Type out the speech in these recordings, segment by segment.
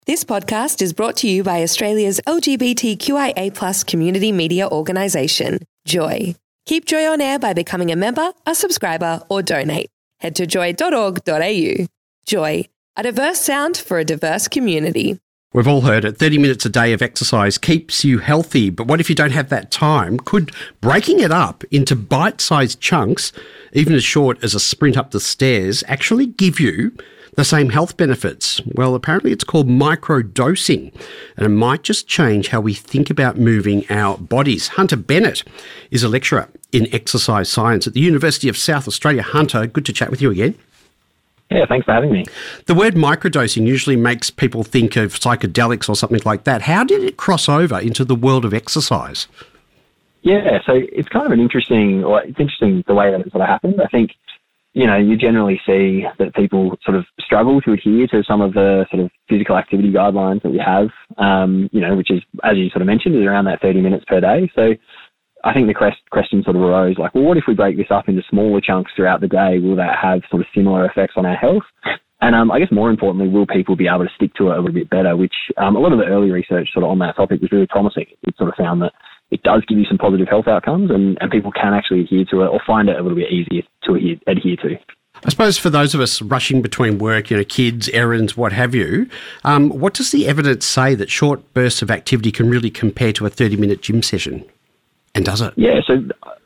This podcast is brought to you by Australia's LGBTQIA+ community media organisation, Joy. Keep Joy on air by becoming a member, a subscriber, or donate. Head to joy.org.au. Joy, a diverse sound for a diverse community. We've all heard it. 30 minutes a day of exercise keeps you healthy. But what if you don't have that time? Could breaking it up into bite-sized chunks, even as short as a sprint up the stairs, actually give you the same health benefits? Well, apparently it's called microdosing, and it might just change how we think about moving our bodies. Hunter Bennett is a lecturer in exercise science at the University of South Australia. Hunter, good to chat with you again. Yeah, thanks for having me. The word microdosing usually makes people think of psychedelics or something like that. How did it cross over into the world of exercise? Yeah, so it's kind of it's interesting the way that it sort of happened. I think, you generally see that people sort of struggle to adhere to some of the sort of physical activity guidelines that we have, which is, as you sort of mentioned, is around that 30 minutes per day. So I think the question sort of arose like, well, what if we break this up into smaller chunks throughout the day? Will that have sort of similar effects on our health? And I guess more importantly, will people be able to stick to it a little bit better? Which a lot of the early research sort of on that topic was really promising. It sort of found that it does give you some positive health outcomes and people can actually adhere to it or find it a little bit easier to adhere to. I suppose for those of us rushing between work, kids, errands, what have you, what does the evidence say that short bursts of activity can really compare to a 30-minute gym session? And does it? So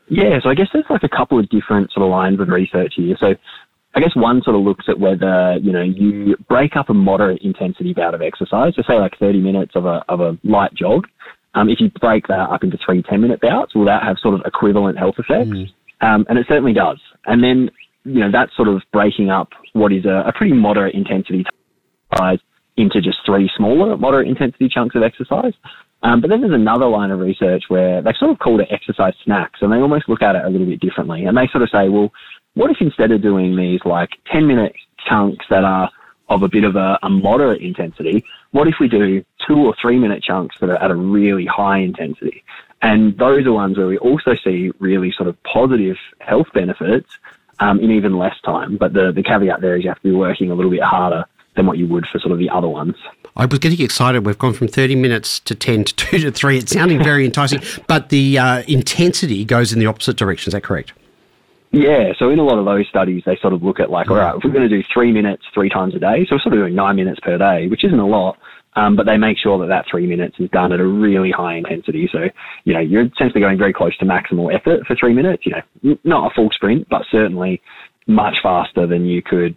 I guess there's like a couple of different sort of lines of research here. So I guess one sort of looks at whether, you break up a moderate intensity bout of exercise, so say like 30 minutes of a light jog. If you break that up into 3 10-minute bouts, will that have sort of equivalent health effects? And it certainly does. And then, that's sort of breaking up what is a pretty moderate intensity exercise into just 3 smaller moderate intensity chunks of exercise. But then there's another line of research where they sort of call it exercise snacks, and they almost look at it a little bit differently. And they sort of say, well, what if instead of doing these like 10-minute chunks that are of a bit of a moderate intensity, what if we do 2 or 3 minute chunks that are at a really high intensity? And those are ones where we also see really sort of positive health benefits in even less time. But the caveat there is you have to be working a little bit harder than what you would for sort of the other ones. I was getting excited. We've gone from 30 minutes to 10 to 2 to 3. It's sounding very enticing, but the intensity goes in the opposite direction. Is that correct? Yeah, so in a lot of those studies, they sort of look at like, all right, if we're going to do 3 minutes 3 times a day, so we're sort of doing 9 minutes per day, which isn't a lot, but they make sure that 3 minutes is done at a really high intensity. So, you're essentially going very close to maximal effort for 3 minutes, not a full sprint, but certainly much faster than you could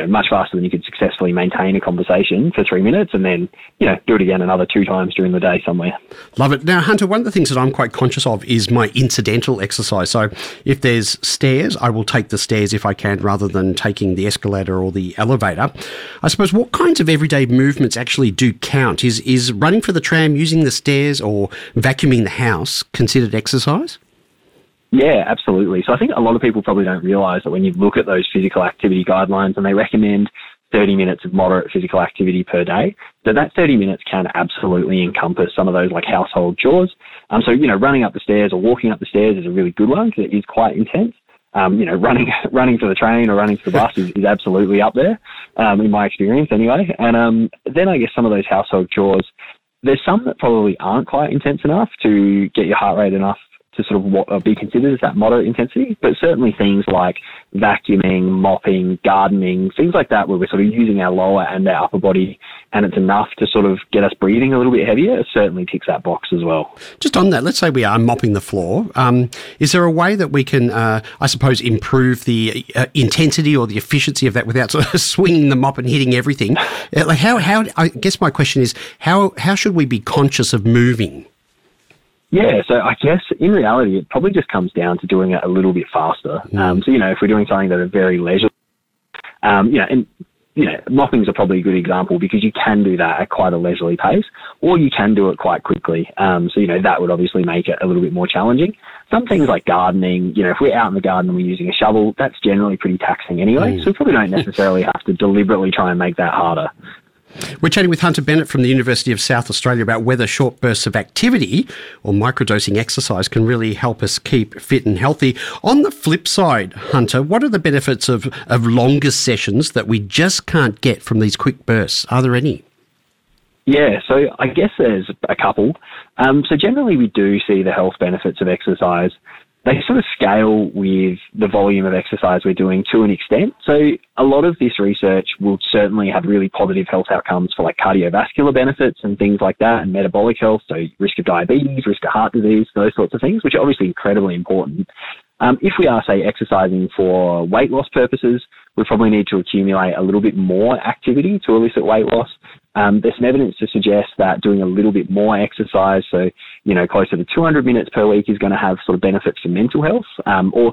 successfully maintain a conversation for 3 minutes and then, do it again another 2 times during the day somewhere. Love it. Now, Hunter, one of the things that I'm quite conscious of is my incidental exercise. So if there's stairs, I will take the stairs if I can rather than taking the escalator or the elevator. I suppose what kinds of everyday movements actually do count? Is running for the tram, using the stairs or vacuuming the house considered exercise? Yeah, absolutely. So I think a lot of people probably don't realise that when you look at those physical activity guidelines and they recommend 30 minutes of moderate physical activity per day, that 30 minutes can absolutely encompass some of those like household chores. So, running up the stairs or walking up the stairs is a really good one because it is quite intense. Running to the train or running to the bus is absolutely up there, in my experience anyway. And then I guess some of those household chores, there's some that probably aren't quite intense enough to get your heart rate enough to sort of be considered as that moderate intensity, but certainly things like vacuuming, mopping, gardening, things like that where we're sort of using our lower and our upper body and it's enough to sort of get us breathing a little bit heavier, it certainly ticks that box as well. Just on that, let's say we are mopping the floor. Is there a way that we can, I suppose, improve the intensity or the efficiency of that without sort of swinging the mop and hitting everything? I guess my question is, how should we be conscious of moving? Yeah, so I guess in reality, it probably just comes down to doing it a little bit faster. So, if we're doing something that is very leisurely, moppings are probably a good example because you can do that at quite a leisurely pace or you can do it quite quickly. So, that would obviously make it a little bit more challenging. Some things like gardening, if we're out in the garden and we're using a shovel, that's generally pretty taxing anyway. So we probably don't necessarily have to deliberately try and make that harder. We're chatting with Hunter Bennett from the University of South Australia about whether short bursts of activity or microdosing exercise can really help us keep fit and healthy. On the flip side, Hunter, what are the benefits of longer sessions that we just can't get from these quick bursts? Are there any? Yeah, so I guess there's a couple. So generally we do see the health benefits of exercise. They sort of scale with the volume of exercise we're doing to an extent. So a lot of this research will certainly have really positive health outcomes for like cardiovascular benefits and things like that, and metabolic health, so risk of diabetes, risk of heart disease, those sorts of things, which are obviously incredibly important. If we are, say, exercising for weight loss purposes, we probably need to accumulate a little bit more activity to elicit weight loss. There's some evidence to suggest that doing a little bit more exercise, so, closer to 200 minutes per week, is going to have sort of benefits for mental health, or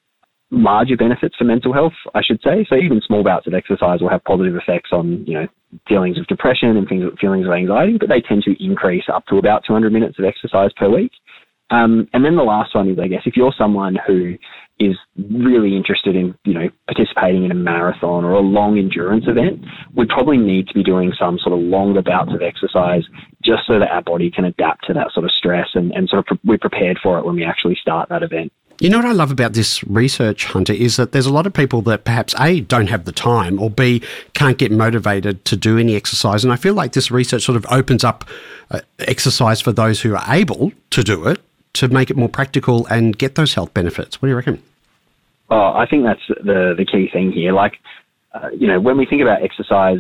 larger benefits for mental health, I should say. So even small bouts of exercise will have positive effects on, feelings of depression and feelings of anxiety, but they tend to increase up to about 200 minutes of exercise per week. And then the last one is, I guess, if you're someone who is really interested in, participating in a marathon or a long endurance event, we probably need to be doing some sort of longer bouts of exercise just so that our body can adapt to that sort of stress and sort of we're prepared for it when we actually start that event. You know what I love about this research, Hunter, is that there's a lot of people that perhaps A, don't have the time, or B, can't get motivated to do any exercise. And I feel like this research sort of opens up exercise for those who are able to do it, to make it more practical and get those health benefits. What do you reckon? Oh, I think that's the key thing here. Like, when we think about exercise,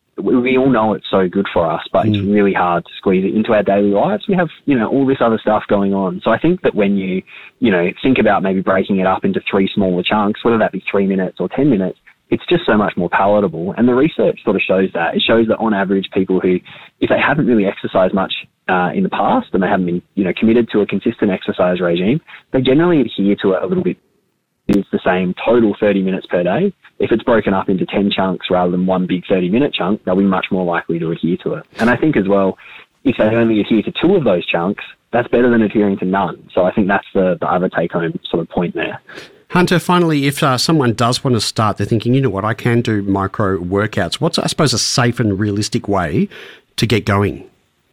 we all know it's so good for us, but it's really hard to squeeze it into our daily lives. We have, all this other stuff going on. So I think that when you, think about maybe breaking it up into 3 smaller chunks, whether that be 3 minutes or 10 minutes, it's just so much more palatable. And the research sort of shows that. It shows that on average, people who, if they haven't really exercised much in the past and they haven't been, committed to a consistent exercise regime, they generally adhere to it a little bit. It's the same total 30 minutes per day. If it's broken up into 10 chunks rather than one big 30-minute chunk, they'll be much more likely to adhere to it. And I think as well, if they only adhere to 2 of those chunks, that's better than adhering to none. So I think that's the other take-home sort of point there. Hunter, finally, if someone does want to start, they're thinking, you know what, I can do micro workouts. What's, I suppose, a safe and realistic way to get going?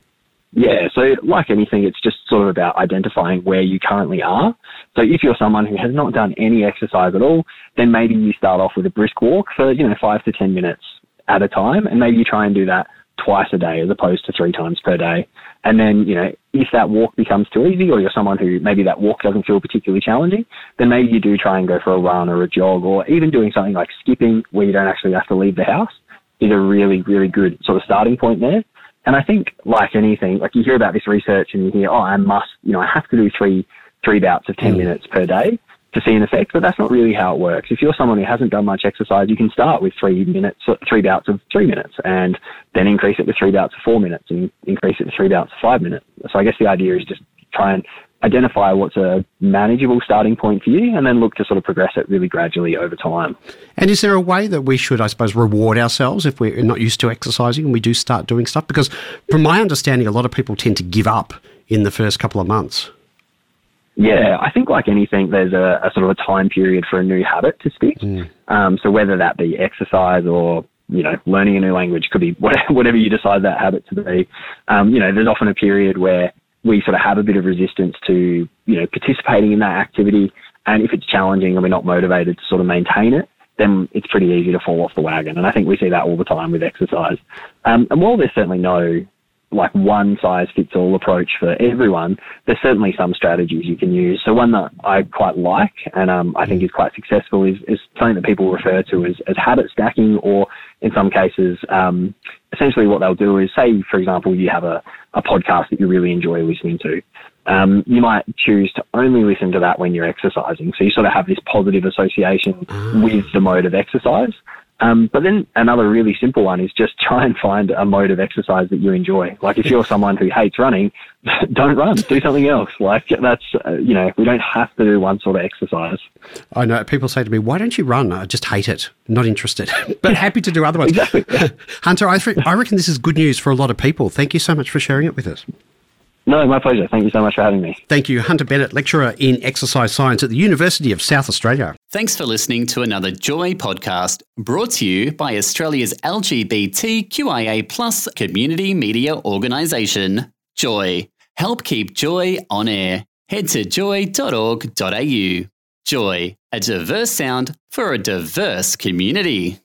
Yeah, so like anything, it's just sort of about identifying where you currently are. So if you're someone who has not done any exercise at all, then maybe you start off with a brisk walk for, 5 to 10 minutes at a time, and maybe you try and do that twice a day as opposed to 3 times per day. And then, if that walk becomes too easy, or you're someone who maybe that walk doesn't feel particularly challenging, then maybe you do try and go for a run or a jog, or even doing something like skipping where you don't actually have to leave the house is a really, really good sort of starting point there. And I think, like anything, like you hear about this research and you hear, I have to do three bouts of 10 minutes per day to see an effect, but that's not really how it works. If you're someone who hasn't done much exercise, you can start with 3 bouts of 3 minutes, and then increase it to 3 bouts of 4 minutes, and increase it to 3 bouts of 5 minutes. So I guess the idea is just try and identify what's a manageable starting point for you, and then look to sort of progress it really gradually over time. And is there a way that we should, I suppose, reward ourselves if we're not used to exercising and we do start doing stuff? Because from my understanding, a lot of people tend to give up in the first couple of months. Yeah, I think like anything, there's a sort of a time period for a new habit to stick. So whether that be exercise or, learning a new language, could be whatever you decide that habit to be. There's often a period where we sort of have a bit of resistance to, participating in that activity. And if it's challenging and we're not motivated to sort of maintain it, then it's pretty easy to fall off the wagon. And I think we see that all the time with exercise. And while there's certainly no one-size-fits-all approach for everyone, there's certainly some strategies you can use. So one that I quite like and I think is quite successful is something that people refer to as habit stacking, or in some cases, essentially what they'll do is, say, for example, you have a podcast that you really enjoy listening to. You might choose to only listen to that when you're exercising. So you sort of have this positive association with the mode of exercise. But then another really simple one is just try and find a mode of exercise that you enjoy. Like if you're someone who hates running, don't run, do something else. Like that's, we don't have to do one sort of exercise. I know people say to me, why don't you run? I just hate it. Not interested, but happy to do other ones. Exactly. Hunter, I reckon this is good news for a lot of people. Thank you so much for sharing it with us. No, my pleasure. Thank you so much for having me. Thank you, Hunter Bennett, lecturer in exercise science at the University of South Australia. Thanks for listening to another Joy podcast, brought to you by Australia's LGBTQIA+ community media organisation, Joy. Help keep Joy on air. Head to joy.org.au. Joy, a diverse sound for a diverse community.